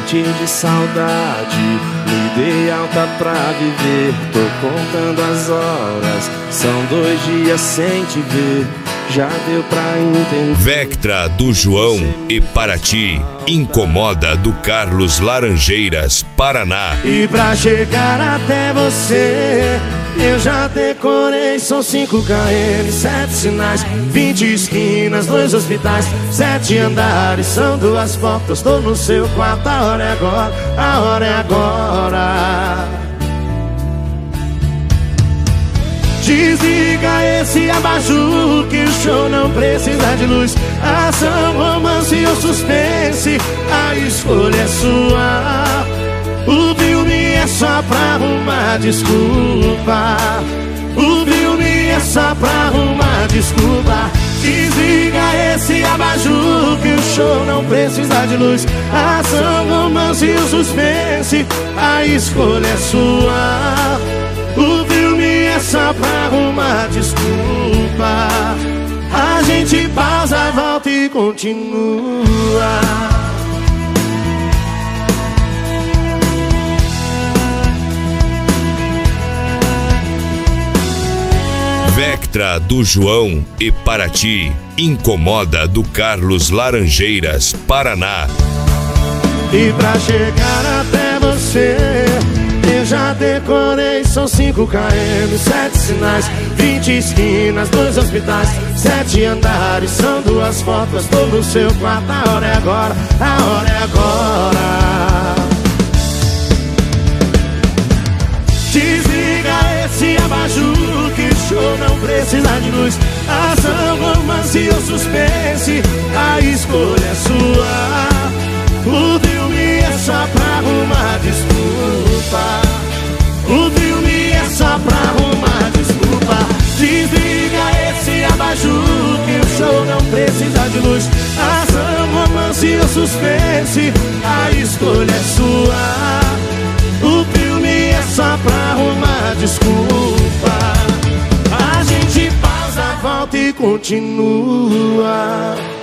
morte de saudade. Me dei alta pra viver, tô contando as horas. São 2 dias sem te ver, já deu pra entender. Vectra do João e Paraty, Incomoda do Carlos Laranjeiras, Paraná. E pra chegar até você, eu já decorei, são 5 km, 7 sinais, 20 esquinas, 2 hospitais, 7 andares, são 2 portas, tô no seu quarto, a hora é agora, a hora é agora. Desliga esse abajur que o show não precisa de luz. Ação, romance ou suspense, a escolha é sua. O filme é só pra arrumar desculpa. O filme é só pra arrumar desculpa. Desliga esse abajur que o show não precisa de luz. Ação, romance ou suspense, a escolha é sua. O filme é só pra arrumar desculpa. A gente pausa, volta e continua. Vectra do João e Paraty, Incomoda do Carlos Laranjeiras, Paraná. E pra chegar até você, eu já decorei, são 5 km, 7 sinais, 20 esquinas, 2 hospitais, 7 andares, são 2 portas, tô no seu quarto, a hora é agora, a hora é agora. Desliga esse abajur que o show não precisa de luz. Ação, romance ou suspense, a escolha é sua. O filme é só pra arrumar desculpa. O filme é só pra arrumar desculpa. Desliga esse abajur que o show não precisa de luz. Ação, romance ou suspense, a escolha é sua. O filme é só pra arrumar desculpa. A gente pausa, volta e continua.